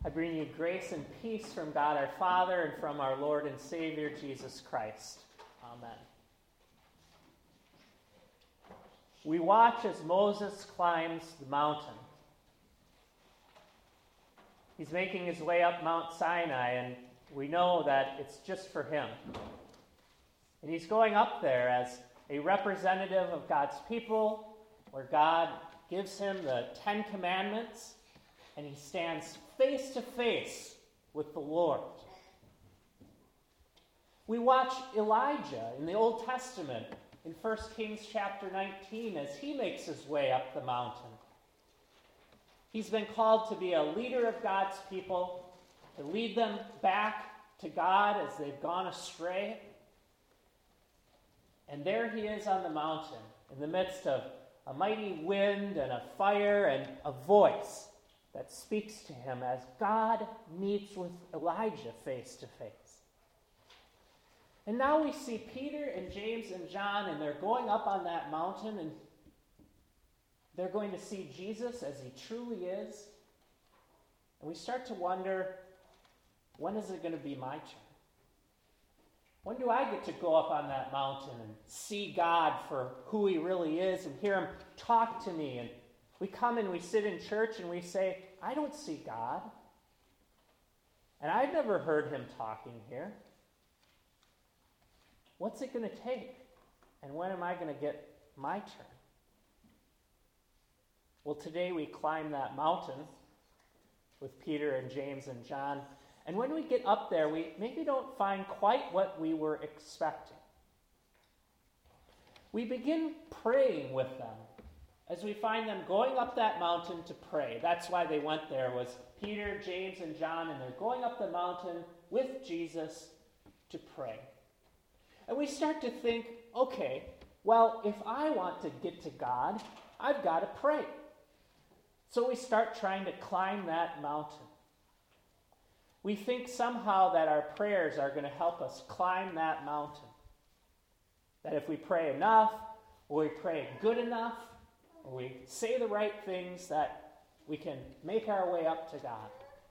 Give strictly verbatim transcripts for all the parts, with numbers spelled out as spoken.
I bring you grace and peace from God our Father and from our Lord and Savior, Jesus Christ. Amen. We watch as Moses climbs the mountain. He's making his way up Mount Sinai, and we know that it's just for him. And he's going up there as a representative of God's people, where God gives him the Ten Commandments, and he stands face to face with the Lord. We watch Elijah in the Old Testament in First Kings chapter nineteen as he makes his way up the mountain. He's been called to be a leader of God's people, to lead them back to God as they've gone astray. And there he is on the mountain in the midst of a mighty wind and a fire and a voice that speaks to him as God meets with Elijah face to face. And now we see Peter and James and John, and they're going up on that mountain, and they're going to see Jesus as he truly is. And we start to wonder, when is it going to be my turn? When do I get to go up on that mountain and see God for who he really is and hear him talk to me? And we come and we sit in church and we say, I don't see God. And I've never heard him talking here. What's it going to take? And when am I going to get my turn? Well, today we climb that mountain with Peter and James and John. And when we get up there, we maybe don't find quite what we were expecting. We begin praying with them as we find them going up that mountain to pray. That's why they went there, was Peter, James, and John, and they're going up the mountain with Jesus to pray. And we start to think, okay, well, if I want to get to God, I've got to pray. So we start trying to climb that mountain. We think somehow that our prayers are going to help us climb that mountain. That if we pray enough, or we pray good enough, or we say the right things, that we can make our way up to God.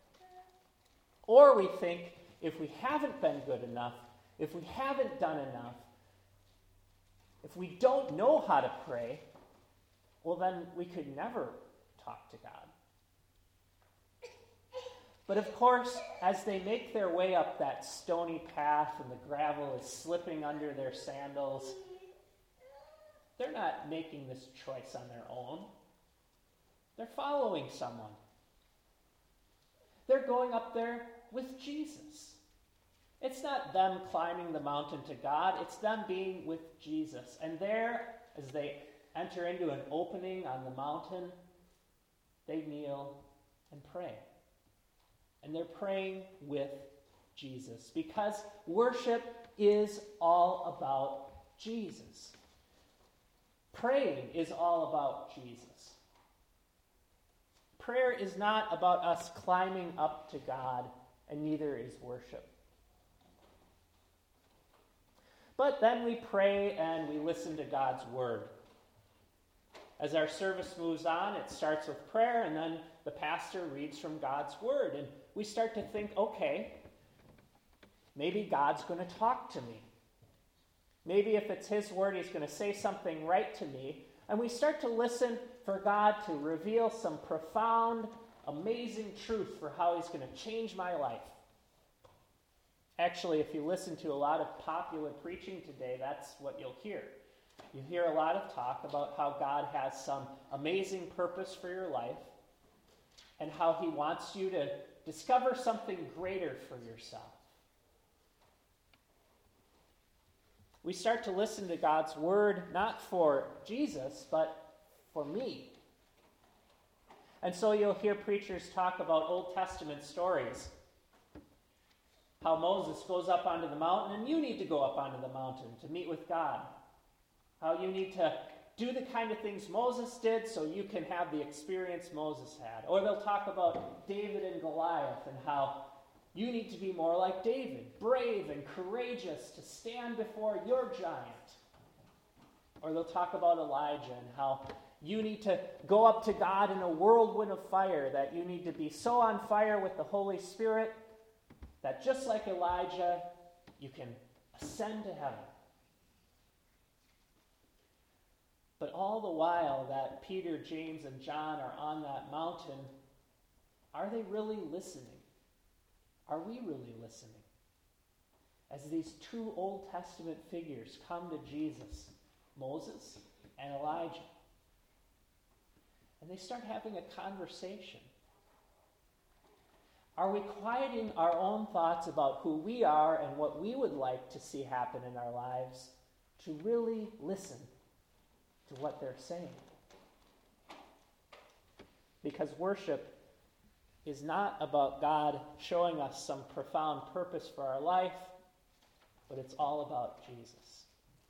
Or we think if we haven't been good enough, if we haven't done enough, if we don't know how to pray, well then we could never talk to God. But of course, as they make their way up that stony path and the gravel is slipping under their sandals, they're not making this choice on their own. They're following someone. They're going up there with Jesus. It's not them climbing the mountain to God, it's them being with Jesus. And there, as they enter into an opening on the mountain, they kneel and pray. And they're praying with Jesus, because worship is all about Jesus. Praying is all about Jesus. Prayer is not about us climbing up to God, and neither is worship. But then we pray and we listen to God's word. As our service moves on, it starts with prayer, and then the pastor reads from God's word. And we start to think, okay, maybe God's going to talk to me. Maybe if it's his word, he's going to say something right to me. And we start to listen for God to reveal some profound, amazing truth for how he's going to change my life. Actually, if you listen to a lot of popular preaching today, that's what you'll hear. You hear a lot of talk about how God has some amazing purpose for your life and how he wants you to discover something greater for yourself. We start to listen to God's word not for Jesus, but for me. And so you'll hear preachers talk about Old Testament stories. How Moses goes up onto the mountain, and you need to go up onto the mountain to meet with God. How you need to do the kind of things Moses did so you can have the experience Moses had. Or they'll talk about David and Goliath and how you need to be more like David, brave and courageous to stand before your giant. Or they'll talk about Elijah and how you need to go up to God in a whirlwind of fire, that you need to be so on fire with the Holy Spirit that just like Elijah, you can ascend to heaven. But all the while that Peter, James, and John are on that mountain, are they really listening? Are we really listening? As these two Old Testament figures come to Jesus, Moses and Elijah, and they start having a conversation. Are we quieting our own thoughts about who we are and what we would like to see happen in our lives to really listen to what they're saying? Because worship is not about God showing us some profound purpose for our life, but it's all about Jesus.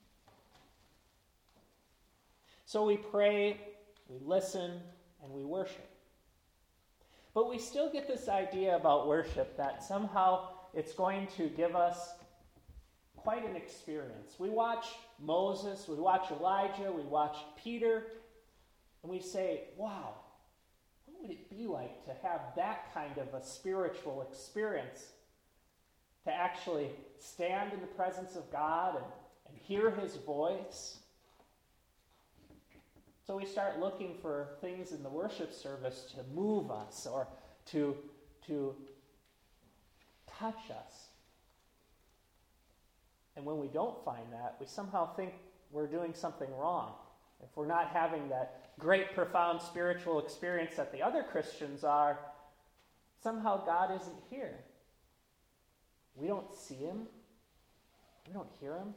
So we pray, we listen, and we worship. But we still get this idea about worship that somehow it's going to give us quite an experience. We watch Moses, we watch Elijah, we watch Peter, and we say, wow, what would it be like to have that kind of a spiritual experience? To actually stand in the presence of God and, and hear his voice. So we start looking for things in the worship service to move us or to, to touch us. And when we don't find that, we somehow think we're doing something wrong. If we're not having that great, profound spiritual experience that the other Christians are, somehow God isn't here. We don't see him. We don't hear him.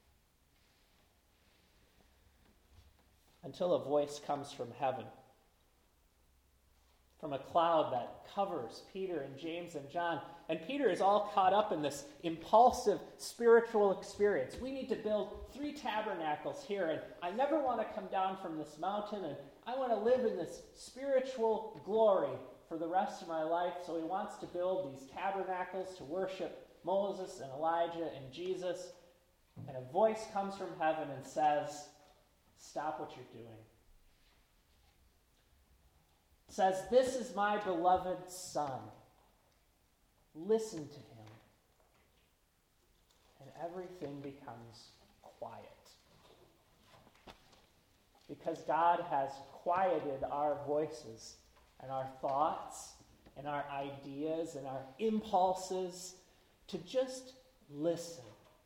Until a voice comes from heaven, from a cloud that covers Peter and James and John. And Peter is all caught up in this impulsive spiritual experience. We need to build three tabernacles here, and I never want to come down from this mountain, and I want to live in this spiritual glory for the rest of my life. So he wants to build these tabernacles to worship Moses and Elijah and Jesus. And a voice comes from heaven and says, stop what you're doing. It says, this is my beloved Son. Listen to him. And everything becomes quiet. Because God has quieted our voices and our thoughts and our ideas and our impulses to just listen.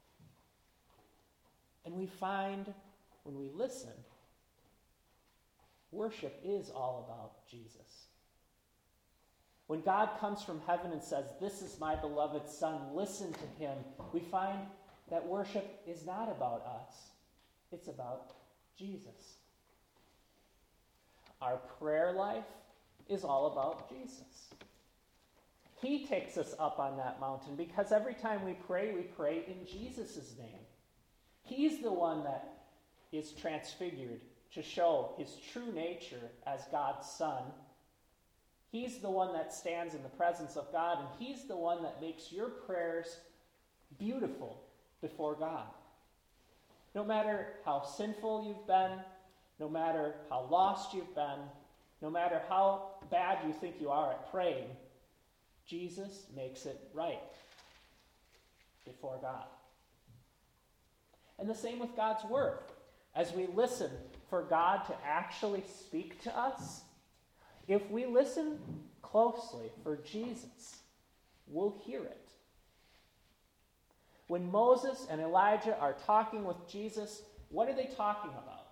And we find when we listen, worship is all about Jesus. When God comes from heaven and says, this is my beloved Son, listen to him, we find that worship is not about us. It's about Jesus. Our prayer life is all about Jesus. He takes us up on that mountain because every time we pray, we pray in Jesus' name. He's the one that is transfigured to show his true nature as God's Son. He's the one that stands in the presence of God, and he's the one that makes your prayers beautiful before God. No matter how sinful you've been, no matter how lost you've been, no matter how bad you think you are at praying, Jesus makes it right before God. And the same with God's Word. As we listen for God to actually speak to us, if we listen closely for Jesus, we'll hear it. When Moses and Elijah are talking with Jesus, what are they talking about?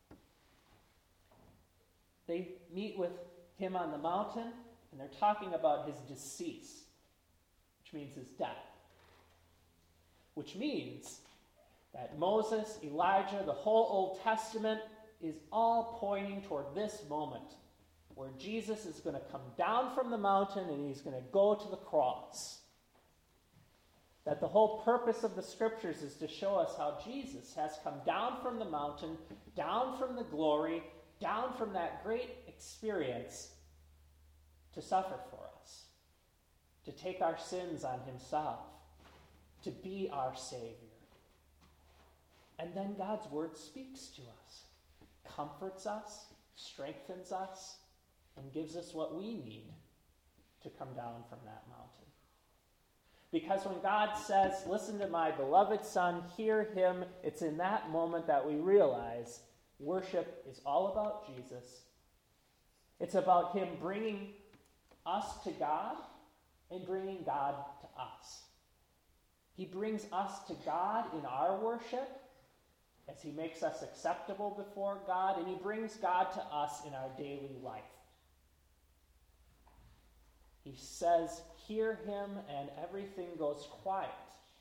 They meet with him on the mountain, and they're talking about his decease, which means his death. Which means that Moses, Elijah, the whole Old Testament is all pointing toward this moment where Jesus is going to come down from the mountain and he's going to go to the cross. That the whole purpose of the scriptures is to show us how Jesus has come down from the mountain, down from the glory, down from that great experience to suffer for us, to take our sins on himself, to be our Savior. And then God's Word speaks to us, comforts us, strengthens us and gives us what we need to come down from that mountain. Because when God says, listen to my beloved Son, hear him, it's in that moment that we realize worship is all about Jesus. It's about him bringing us to God and bringing God to us. He brings us to God in our worship as he makes us acceptable before God, and he brings God to us in our daily life. He says, hear him, and everything goes quiet.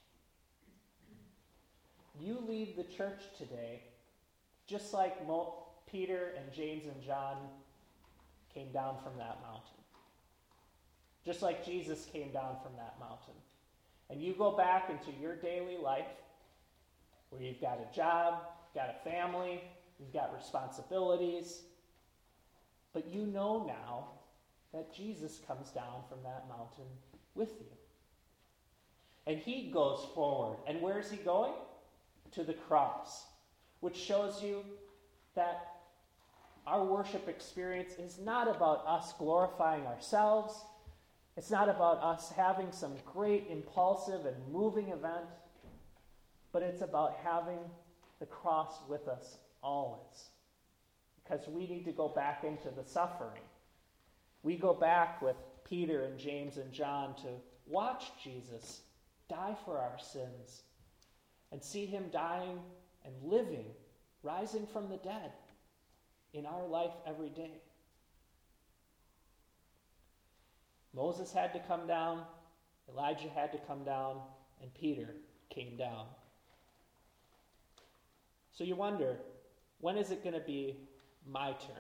You leave the church today just like Mo- Peter and James and John came down from that mountain. Just like Jesus came down from that mountain. And you go back into your daily life where you've got a job, you've got a family, you've got responsibilities, but you know now that Jesus comes down from that mountain with you. And he goes forward. And where is he going? To the cross, which shows you that our worship experience is not about us glorifying ourselves. It's not about us having some great impulsive and moving event, but it's about having the cross with us always. Because we need to go back into the suffering. We go back with Peter and James and John to watch Jesus die for our sins and see him dying and living, rising from the dead in our life every day. Moses had to come down, Elijah had to come down, and Peter came down. So you wonder, when is it going to be my turn?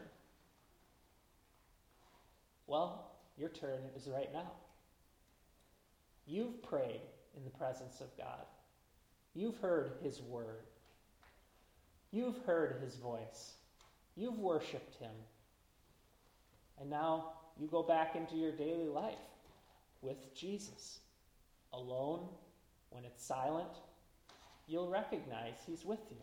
Well, your turn is right now. You've prayed in the presence of God. You've heard his word. You've heard his voice. You've worshiped him. And now you go back into your daily life with Jesus. Alone, when it's silent, you'll recognize he's with you.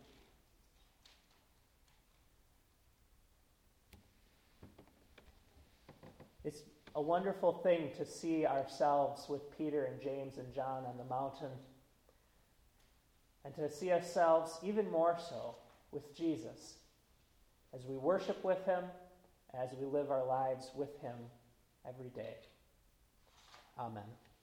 It's a wonderful thing to see ourselves with Peter and James and John on the mountain, and to see ourselves even more so with Jesus as we worship with him, as we live our lives with him every day. Amen.